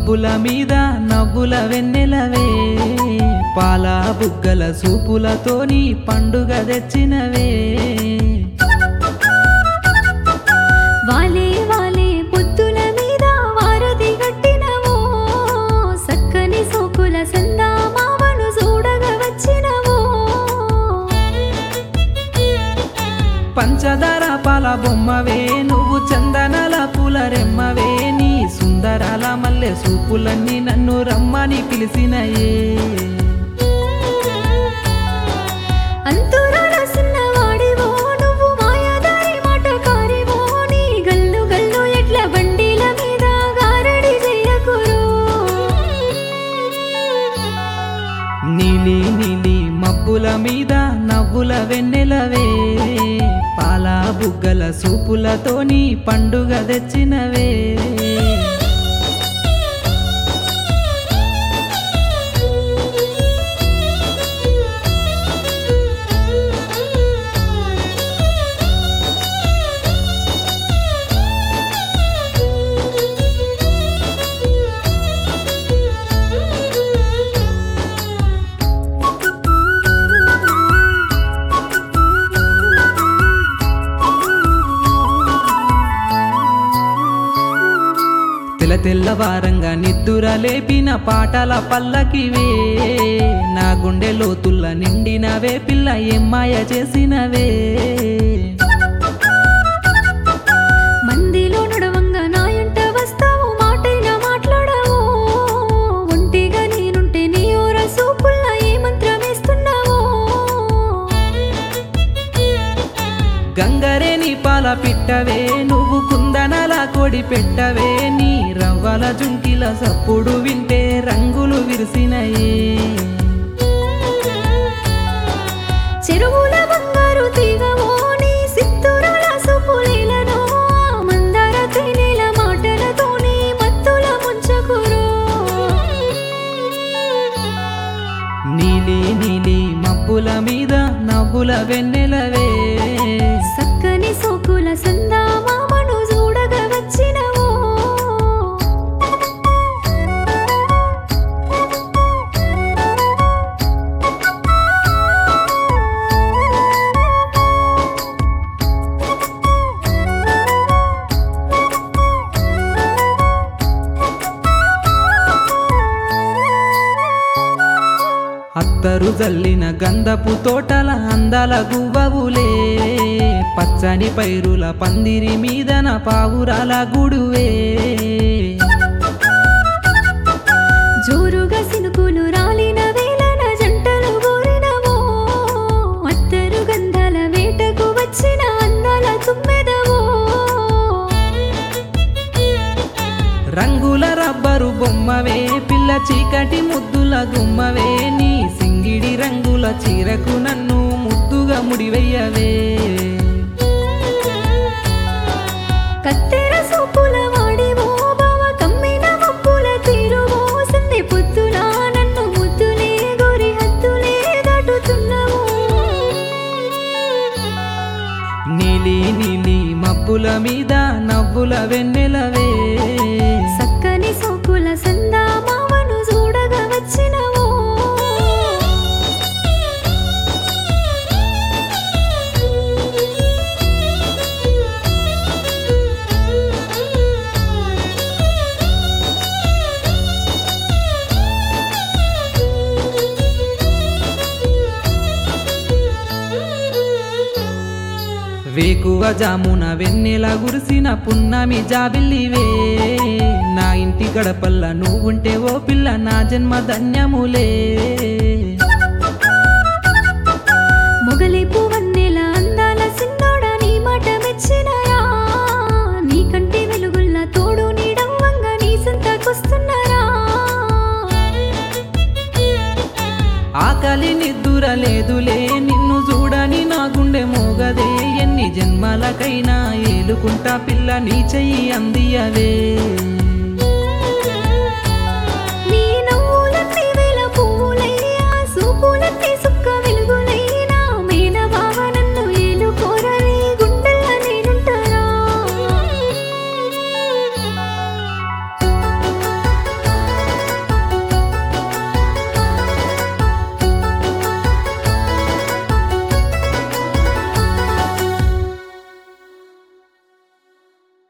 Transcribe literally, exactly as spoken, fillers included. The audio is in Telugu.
మబ్బుల మీద నవ్వుల వెన్నెలవే పాల బుగ్గల సూపులతోని పండుగ తెచ్చినవే వాలే వాలే పొద్దుల మీద వారధి గట్టినవో సక్కని సోకుల సందామావను చూడగా వచ్చినవో పంచదార పాల బొమ్మవే నువ్వు చందనాల పూల రెమ్మవే నీ సుందరాల మల్లె సూపులన్నీ నన్ను రమ్మని పిలిసినయే అంతురాల సిన్నవాడివో నువ్వు మాయాదారి మాటకారివో నీ గల్లు గల్లు ఎట్ల బండిల మీద గారడి చెయ్యకురో నీలి నీలి మబ్బుల మీద నవ్వుల వెన్నెలవే పాల బుగ్గల సూపులతోని పండుగ తెచ్చినవే తెల్ల తెల్లవారంగా నిద్దుర లేపిన పాటల పల్లకివే నా గుండె లోతుల్ల నిండినవే పిల్ల ఎమ్మాయ చేసినవే మందిలో నడవంగా నాయంట వస్తావు మాటైనా మాట్లాడవు ఒంటిగా నేనుంటే నీ ఓర సూపుల్లా ఏ మంత్రమేస్తున్నావో గంగరేని పాల పిట్టవే నువ్వు కుందనల కోడి పెట్టవే నీ రవ్వల జుంకిల సప్పుడు వింటే రంగులు విరిసినయే చెరువుల బంగారు తీగవో నీ సిత్తురాల సూపులేలను మందార తేనెల మాటలతోనే మత్తుల ముంచకురో నీలి నీలి మబ్బుల మీద నవ్వుల వెన్నెలవే సక్కని సోకుల సందామామను చూడగా వచ్చినవో అత్తరు జల్లిన గంధపు తోటల అందాల గువ్వవులే పచ్చని పైరుల పందిరి మీదన పావురాల గుడువే జోరుగా సినుకులు రాలిన వేళన జంటలు గోరినవో అత్తరు గంధాల వేటకు వచ్చిన అందాల తుమ్మెదవో రంగుల రబ్బరు బొమ్మవే పిల్ల చీకటి ముద్దుల గుమ్మవే నీ సింగిడి రంగుల చీరకు నన్ను ముద్దుగా ముడివెయ్యవే కత్తెర సూపుల వాడివో బావ కమ్మిన మబ్బుల తీరువో సంధి పొద్దున నన్ను ముద్దులే గోరి హద్దులే దాటుతున్నావు నీలి నీలి మబ్బుల మీద నవ్వుల వెన్నెలవే సక్కని సోకుల సందామావను చూడగా వచ్చినవో వేకువ జామున వెన్నెల గురిసిన పున్నమి జాబిల్లివే నా ఇంటి గడపల్ల నువ్వుంటే ఓ పిల్ల నా జన్మ ధన్యములే మొగలి పువ్వన్నెల అందాల సిన్నోడా నీ మాట మెచ్చినరా నీ కంటి వెలుగుల్ల తోడు నీడవ్వంగా నీ సంతకొస్తున్నారా ఆకలి నిద్దుర లేదులే నిన్ను చూడని నా గుండె మోగదే ఎన్ని జన్మలకైనా ఏలుకుంటా పిల్ల నీ చెయ్యి అందియవే